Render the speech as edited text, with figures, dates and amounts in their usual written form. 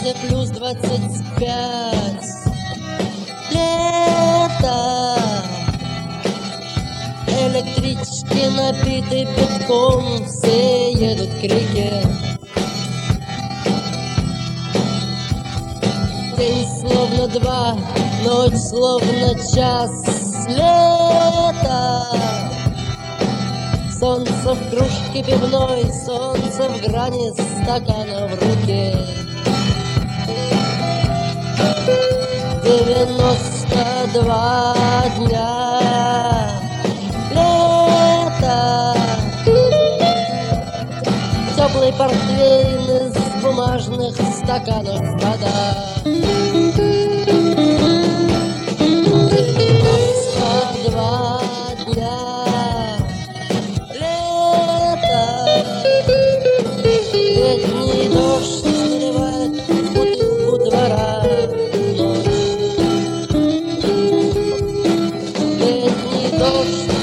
морозе плюс 25. Лето. Электрички набиты битком, все едут к реке. День словно два, ночь словно час. Лето. Солнце в кружке пивной, солнце в грани стакана в руке. 92 дня. Лето. Теплый портвейн из бумажных стаканов вода. 92 дня. Лето. Летний дождь заливает бутылку двора. Ночь. Летний дождь